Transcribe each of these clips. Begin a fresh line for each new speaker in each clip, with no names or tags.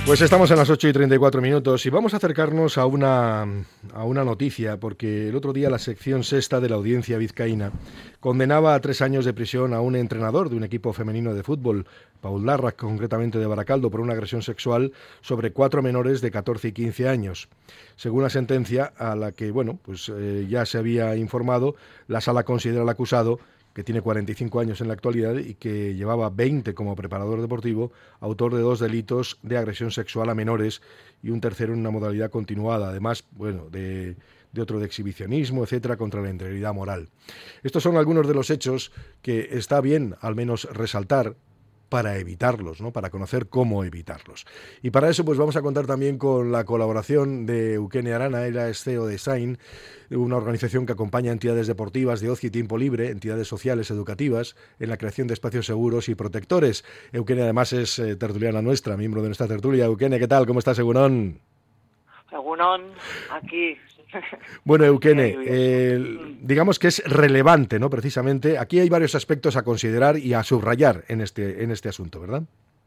Pues estamos en las 8:34 y vamos a acercarnos a una noticia, porque el otro día la sección sexta de la Audiencia Vizcaína condenaba a 3 años de prisión a un entrenador de un equipo femenino de fútbol, Paul Larrac, concretamente de Baracaldo, por una agresión sexual sobre 4 menores de 14 y 15 años. Según la sentencia, a la que ya se había informado, la sala considera al acusado, que tiene 45 años en la actualidad y que llevaba 20 como preparador deportivo, autor de 2 delitos de agresión sexual a menores y un tercero en una modalidad continuada, además, de otro de exhibicionismo, etcétera, contra la integridad moral. Estos son algunos de los hechos que está bien, al menos, resaltar para evitarlos, ¿no? Para conocer cómo evitarlos. Y para eso pues vamos a contar también con la colaboración de Eukene Arana. Ella es CEO de SAIN, una organización que acompaña a entidades deportivas de ocio y tiempo libre, entidades sociales, educativas, en la creación de espacios seguros y protectores. Eukene además es tertuliana nuestra, miembro de nuestra tertulia. Eukene, ¿qué tal? ¿Cómo estás, Egunon?
Egunon, aquí.
Bueno, Eukene, digamos que es relevante, ¿no? Precisamente, aquí hay varios aspectos a considerar y a subrayar en este asunto, ¿verdad?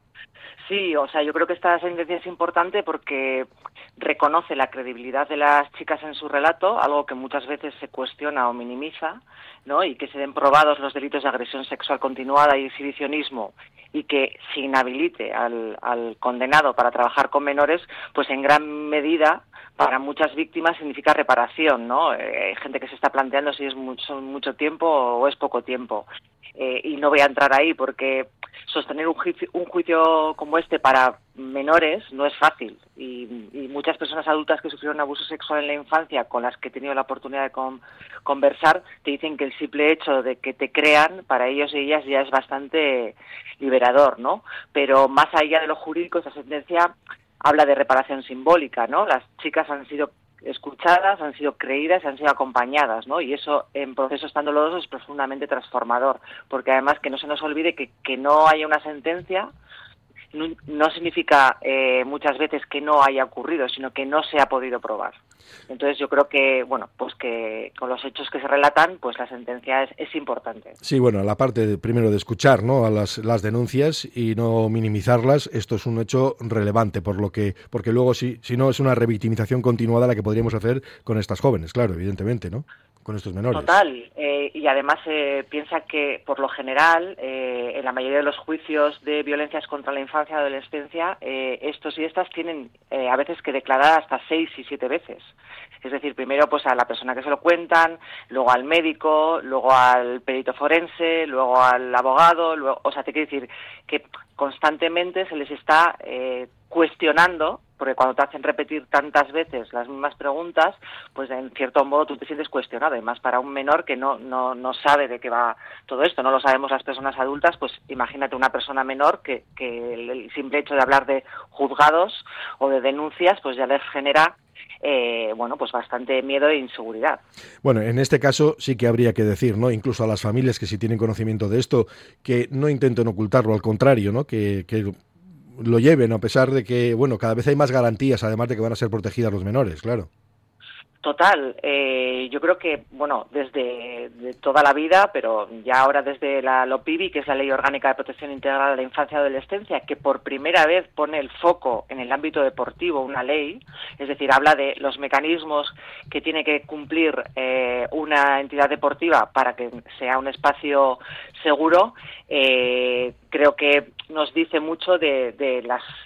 Sí, o sea, yo creo que esta sentencia es importante porque reconoce la credibilidad de las chicas en su relato, algo que muchas veces se cuestiona o minimiza, ¿no? Y que se den probados los delitos de agresión sexual continuada y exhibicionismo y que se inhabilite al condenado para trabajar con menores, pues en gran medida para muchas víctimas significa reparación, ¿no? Hay gente que se está planteando si es mucho tiempo o es poco tiempo. Y no voy a entrar ahí porque sostener un juicio como este para menores no es fácil y muchas personas adultas que sufrieron abuso sexual en la infancia con las que he tenido la oportunidad de conversar te dicen que el simple hecho de que te crean para ellos y ellas ya es bastante liberador, ¿no? Pero más allá de lo jurídico, esta sentencia habla de reparación simbólica, ¿no? Las chicas han sido escuchadas, han sido creídas, han sido acompañadas, ¿no? Y eso en procesos tan dolorosos es profundamente transformador, porque además que no se nos olvide que no haya una sentencia no significa muchas veces que no haya ocurrido, sino que no se ha podido probar. Entonces yo creo que, bueno, pues que con los hechos que se relatan, pues la sentencia es importante.
Sí, bueno, la parte primero de escuchar, ¿no? A las denuncias y no minimizarlas, esto es un hecho relevante, porque luego si no es una revictimización continuada la que podríamos hacer con estas jóvenes, claro, evidentemente, ¿no? Con estos menores.
Total, y además piensa que por lo general en la mayoría de los juicios de violencias contra la infancia y adolescencia estos y estas tienen a veces que declarar hasta 6 y 7 veces. Es decir, primero pues a la persona que se lo cuentan, luego al médico, luego al perito forense, luego al abogado, o sea, te quiero decir que constantemente se les está cuestionando, porque cuando te hacen repetir tantas veces las mismas preguntas, pues en cierto modo tú te sientes cuestionado, y más para un menor que no sabe de qué va todo esto, no lo sabemos las personas adultas, pues imagínate una persona menor que el simple hecho de hablar de juzgados o de denuncias, pues ya les genera pues bastante miedo e inseguridad.
Bueno, en este caso sí que habría que decir, ¿no? Incluso a las familias que sí tienen conocimiento de esto, que no intenten ocultarlo, al contrario, ¿no? Que lo lleven, a pesar de que, bueno, cada vez hay más garantías, además de que van a ser protegidas los menores, claro.
Total, yo creo que, bueno, desde toda la vida, pero ya ahora desde la LOPIBI, que es la Ley Orgánica de Protección Integral de la Infancia y Adolescencia, que por primera vez pone el foco en el ámbito deportivo, una ley, es decir, habla de los mecanismos que tiene que cumplir una entidad deportiva para que sea un espacio seguro, creo que nos dice mucho de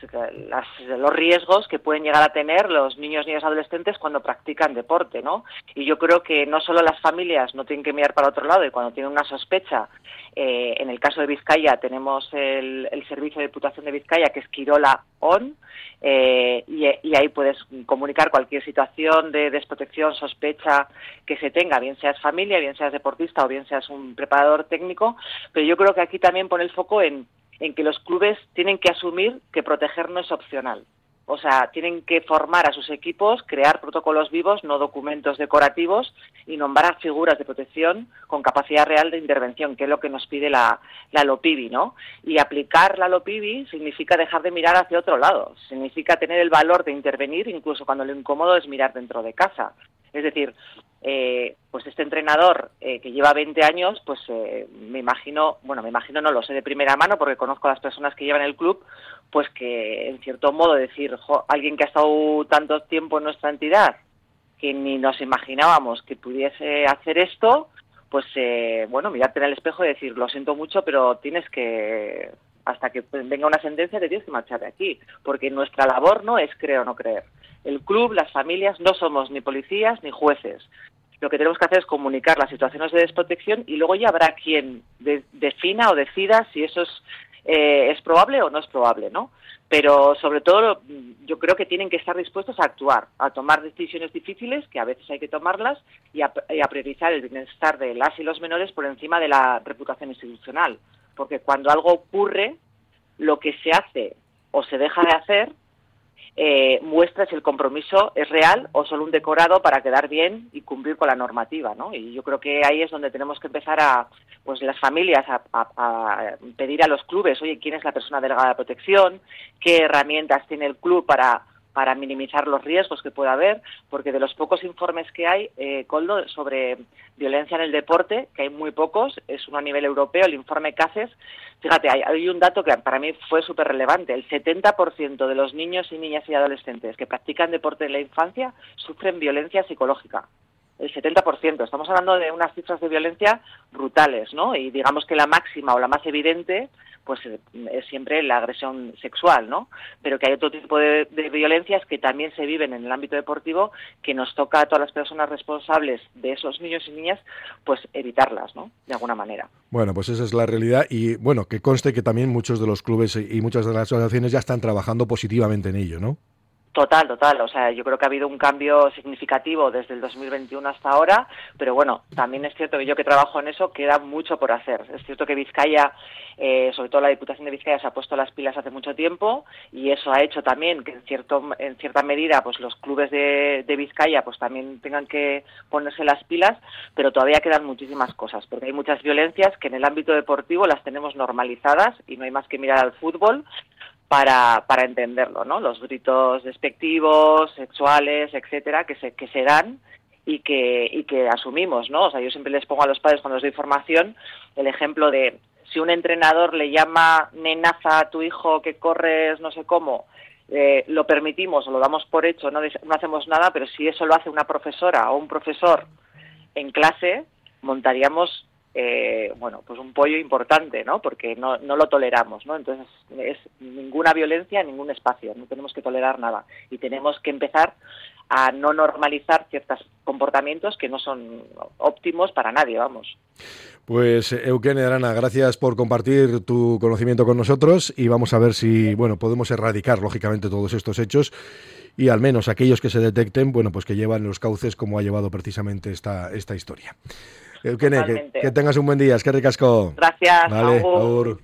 los riesgos que pueden llegar a tener los niños y adolescentes cuando practican deporte, ¿no? Y yo creo que no solo las familias no tienen que mirar para otro lado y cuando tienen una sospecha, en el caso de Vizcaya tenemos el Servicio de Diputación de Vizcaya, que es Quirola ON, y ahí puedes comunicar cualquier situación de desprotección, sospecha que se tenga, bien seas familia, bien seas deportista o bien seas un preparador técnico, pero yo creo que aquí también pone el foco en que los clubes tienen que asumir que proteger no es opcional. O sea, tienen que formar a sus equipos, crear protocolos vivos, no documentos decorativos, y nombrar figuras de protección con capacidad real de intervención, que es lo que nos pide la LOPIBI, ¿no? Y aplicar la LOPIBI significa dejar de mirar hacia otro lado, significa tener el valor de intervenir incluso cuando lo incómodo es mirar dentro de casa. Es decir, pues este entrenador que lleva 20 años, pues me imagino, no lo sé de primera mano porque conozco a las personas que llevan el club, pues que en cierto modo decir, alguien que ha estado tanto tiempo en nuestra entidad, que ni nos imaginábamos que pudiese hacer esto, pues mirarte en el espejo y decir, lo siento mucho, pero tienes que, hasta que venga una sentencia, te tienes que marchar de aquí, porque nuestra labor no es creer o no creer. El club, las familias, no somos ni policías ni jueces. Lo que tenemos que hacer es comunicar las situaciones de desprotección y luego ya habrá quien defina o decida si eso es probable o no es probable, ¿no? Pero sobre todo yo creo que tienen que estar dispuestos a actuar, a tomar decisiones difíciles, que a veces hay que tomarlas, y a priorizar el bienestar de las y los menores por encima de la reputación institucional. Porque cuando algo ocurre, lo que se hace o se deja de hacer muestra si el compromiso es real o solo un decorado para quedar bien y cumplir con la normativa, ¿no? Y yo creo que ahí es donde tenemos que empezar las familias a pedir a los clubes, oye, ¿quién es la persona delegada de protección? ¿Qué herramientas tiene el club para minimizar los riesgos que pueda haber? Porque de los pocos informes que hay, Koldo, sobre violencia en el deporte, que hay muy pocos, es uno a nivel europeo, el informe CACES. Fíjate, hay un dato que para mí fue súper relevante. El 70% de los niños y niñas y adolescentes que practican deporte en la infancia sufren violencia psicológica. El 70%. Estamos hablando de unas cifras de violencia brutales, ¿no? Y digamos que la máxima o la más evidente pues es siempre la agresión sexual, ¿no? Pero que hay otro tipo de violencias que también se viven en el ámbito deportivo, que nos toca a todas las personas responsables de esos niños y niñas, pues evitarlas, ¿no? De alguna manera.
Bueno, pues esa es la realidad y, bueno, que conste que también muchos de los clubes y muchas de las asociaciones ya están trabajando positivamente en ello, ¿no?
Total. O sea, yo creo que ha habido un cambio significativo desde el 2021 hasta ahora, pero bueno, también es cierto que yo que trabajo en eso, queda mucho por hacer. Es cierto que Vizcaya, sobre todo la Diputación de Vizcaya, se ha puesto las pilas hace mucho tiempo y eso ha hecho también que en cierta medida pues los clubes de Vizcaya pues también tengan que ponerse las pilas, pero todavía quedan muchísimas cosas, porque hay muchas violencias que en el ámbito deportivo las tenemos normalizadas y no hay más que mirar al fútbol para entenderlo, ¿no? Los gritos despectivos, sexuales, etcétera, que se dan y que asumimos, ¿no? O sea, yo siempre les pongo a los padres cuando les doy formación el ejemplo de si un entrenador le llama nenaza a tu hijo que corres no sé cómo, lo permitimos o lo damos por hecho, no hacemos nada, pero si eso lo hace una profesora o un profesor en clase, montaríamos pues un pollo importante, ¿no? Porque no lo toleramos, ¿no? Entonces es ninguna violencia en ningún espacio, no tenemos que tolerar nada y tenemos que empezar a no normalizar ciertos comportamientos que no son óptimos para nadie, vamos.
Pues Eukene Arana, gracias por compartir tu conocimiento con nosotros y vamos a ver si, podemos erradicar lógicamente todos estos hechos y al menos aquellos que se detecten, pues que llevan los cauces como ha llevado precisamente esta historia. Eukene, que tengas un buen día, eskerrik asko.
Gracias,
vale, agur.